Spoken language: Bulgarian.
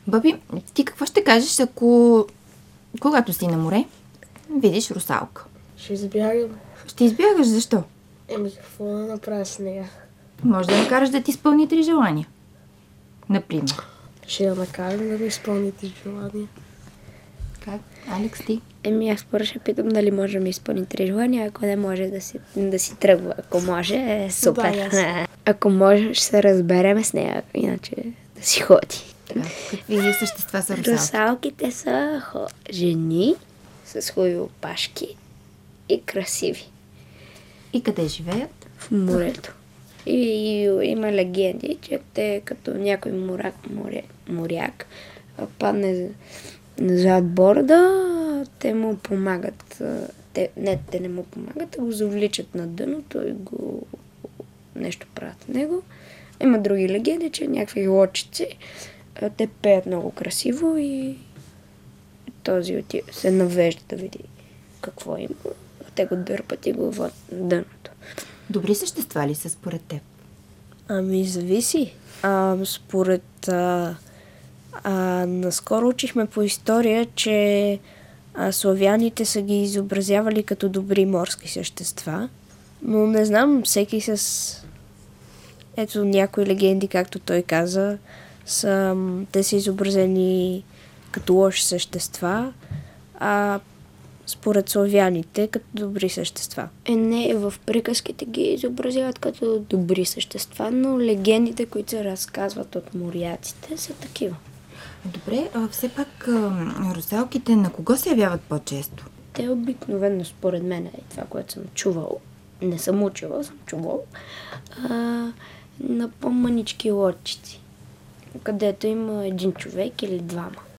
Баби, ти какво ще кажеш, ако когато си на море, видиш русалка? Ще избягам. Ще избягаш, защо? Какво да направя с нея? Може да накараш да ти изпълни 3 желания. Например. Ще я накарам да ми изпълните желания. Как? Алекс, ти? Аз първо ще питам дали може да ми изпълни 3 желания, ако не може да си тръгва. Ако може, е супер. Да, ако може, ще се разбереме с нея, иначе да си ходи. Какви същества са русалки? Русалките са жени с хубави опашки и красиви. И къде живеят? В морето. И има легенди, че те като някой моряк падне назад борда, те му помагат. Те не му помагат, а го завличат на дъното и го нещо правят с него. Има други легенди, че някакви лодчици, те пеят много красиво и този се навежда да види какво има. Те го дърпат и го водят на дъното. Добри същества ли са според теб? Зависи. Според... наскоро учихме по история, че славяните са ги изобразявали като добри морски същества. Но не знам, всеки с... Ето някои легенди, както той каза, те са изобразени като лоши същества, а според славяните като добри същества. Не, в приказките ги изобразяват като добри същества, но легендите, които се разказват от моряците, са такива. Добре, все пак русалките на кого се явяват по-често? Те обикновено, според мен, това, което съм чувал, не съм учила, съм чувал, на по-мънички лодчици, където има един човек или двама.